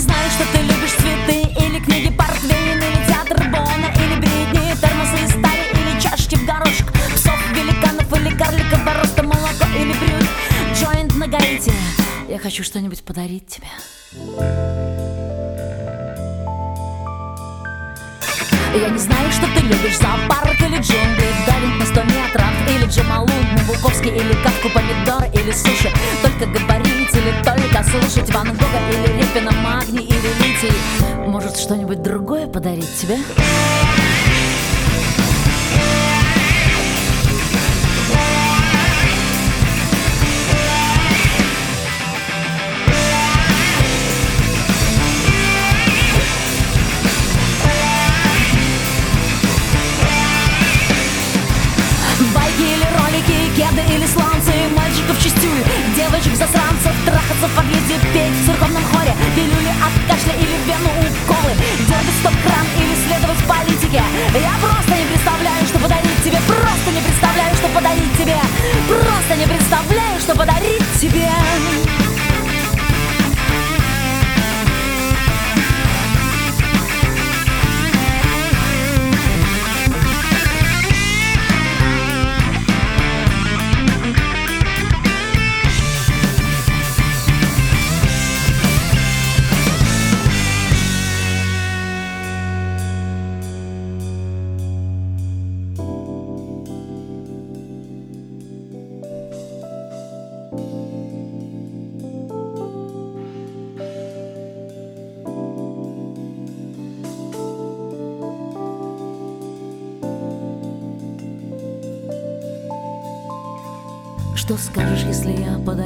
знаю, что ты любишь цветы или книги Портвейн, или театр Бона, или бредни, термосы из стали, или чашки в горошек, псов, великанов или карликов, роста молоко или брют, джойнт на Гаити. Я хочу что-нибудь подарить тебе. Я не знаю, что ты любишь, зоопарк или джунгли, дайвинг на 100 метров, или Джамалунгму, Буковский, или Кавку, помидоры или суши, только говорить или только слушать Ван Гога или Репина, магний или литий. Может, что-нибудь другое подарить тебе? Кеды или сланцы, мальчиков чистюль, девочек-засранцев, трахаться в подъезде, петь в церковном хоре, пилюли от кашля или вену уколы, дергать стоп-кран или следовать политике. Я просто не представляю, что подарить тебе, просто не представляю, что подарить тебе, просто не представляю, что подарить тебе. Что скажешь, если я подарю